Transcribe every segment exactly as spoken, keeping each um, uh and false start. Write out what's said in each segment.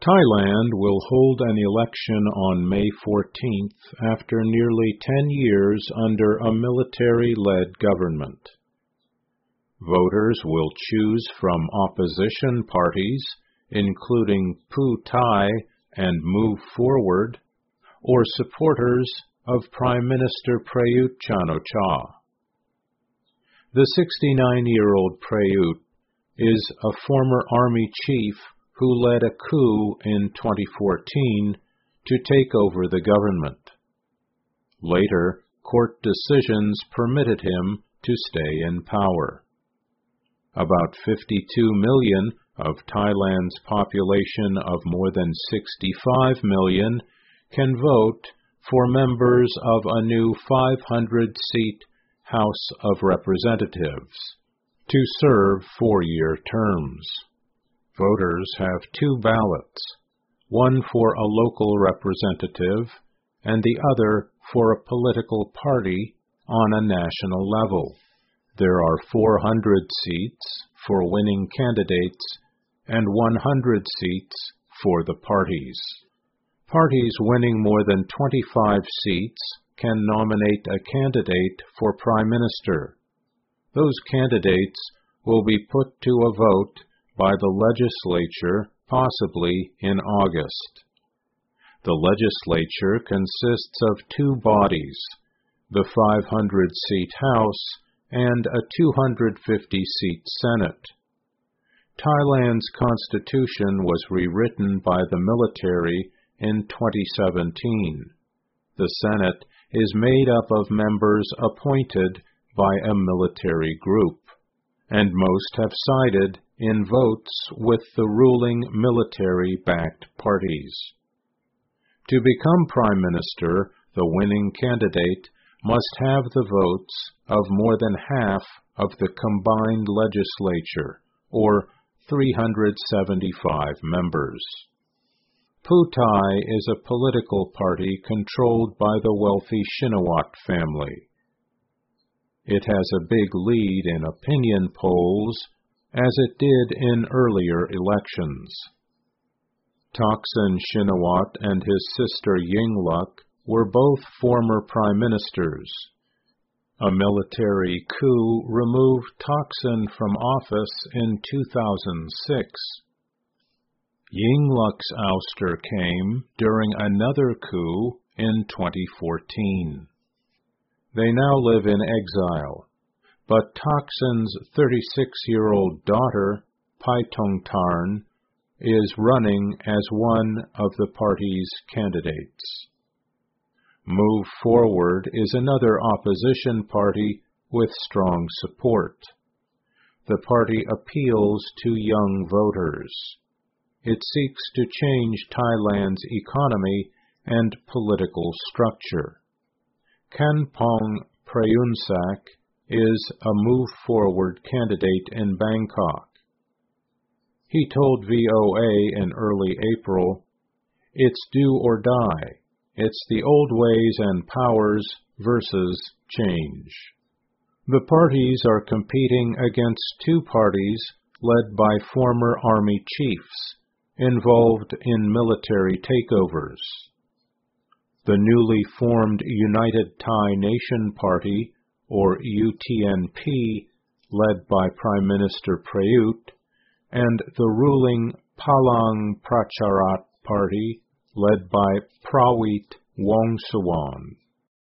Thailand will hold an election on May fourteenth after nearly ten years under a military-led government. Voters will choose from opposition parties, including Pheu Thai and Move Forward, or supporters of Prime Minister Prayut Chan-o-cha. The sixty-nine-year-old Prayut is a former army chief who led a coup in twenty fourteen to take over the government. Later, court decisions permitted him to stay in power. About fifty-two million of Thailand's population of more than sixty-five million can vote for members of a new five hundred seat House of Representatives to serve four-year terms. Voters have two ballots, one for a local representative and the other for a political party on a national level. There are four hundred seats for winning candidates and one hundred seats for the parties. Parties winning more than twenty-five seats can nominate a candidate for Prime Minister. Those candidates will be put to a vote by the legislature, possibly in August. The legislature consists of two bodies, the five hundred seat House and a two hundred fifty seat Senate. Thailand's constitution was rewritten by the military in twenty seventeen. The Senate is made up of members appointed by a military group, and most have sided in votes with the ruling military-backed parties. To become Prime Minister, the winning candidate must have the votes of more than half of the combined legislature, or three hundred seventy-five members. Pheu Thai is a political party controlled by the wealthy Shinawatra family. It has a big lead in opinion polls, as it did in earlier elections. Thaksin Shinawatra and his sister Yingluck were both former prime ministers. A military coup removed Thaksin from office in two thousand six. Yingluck's ouster came during another coup in twenty fourteen. They now live in exile, but Thaksin's thirty-six-year-old daughter, Paetongtarn, is running as one of the party's candidates. Move Forward is another opposition party with strong support. The party appeals to young voters. It seeks to change Thailand's economy and political structure. Kanpong Prayunsak is a Move Forward candidate in Bangkok. He told V O A in early April, "It's do or die. It's the old ways and powers versus change." The parties are competing against two parties led by former army chiefs involved in military takeovers. The newly formed United Thai Nation Party, or U T N P, led by Prime Minister Prayut, and the ruling Palang Pracharat Party, led by Prawit Wongsuwan.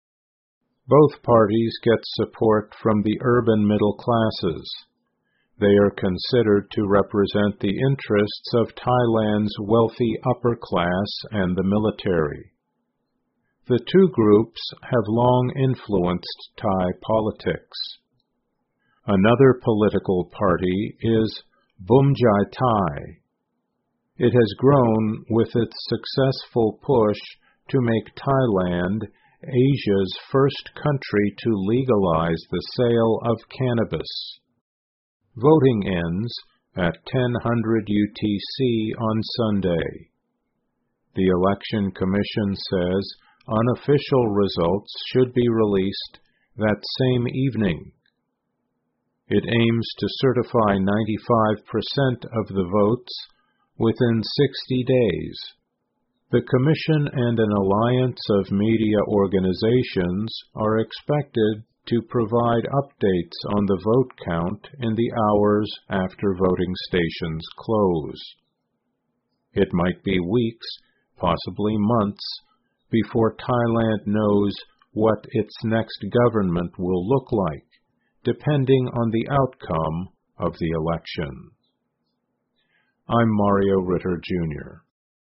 Both parties get support from the urban middle classes. They are considered to represent the interests of Thailand's wealthy upper class and the military. The two groups have long influenced Thai politics. Another political party is Bumjai Thai. It has grown with its successful push to make Thailand Asia's first country to legalize the sale of cannabis. Voting ends at ten hundred U T C on Sunday. The Election Commission says unofficial results should be released that same evening. It aims to certify ninety-five percent of the votes within sixty days. The Commission and an alliance of media organizations are expected to provide updates on the vote count in the hours after voting stations close. It might be weeks, possibly months, before Thailand knows what its next government will look like, depending on the outcome of the election. I'm Mario Ritter, Junior